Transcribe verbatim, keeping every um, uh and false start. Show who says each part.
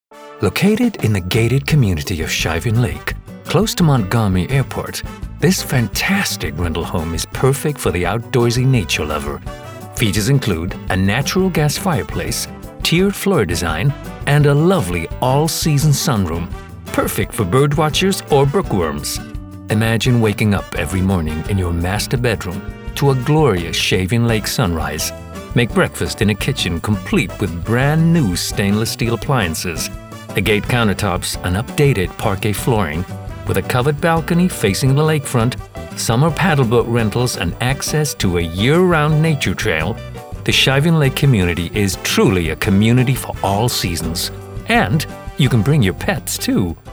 Speaker 1: Located in the gated community of Cheyenne Lake, close to Montgomery Airport, this fantastic rental home is perfect for the outdoorsy nature lover. Features include a natural gas fireplace, tiered floor design, and a lovely all-season sunroom, perfect for birdwatchers or bookworms. Imagine waking up every morning in your master bedroom to a glorious Cheyenne Lake sunrise. Make breakfast in a kitchen complete with brand new stainless steel appliances, a gate countertops, and updated parquet flooring, with a covered balcony facing the lakefront, summer paddleboat rentals, and access to a year-round nature trail. The Cheyenne Lake community is truly a community for all seasons. And you can bring your pets too.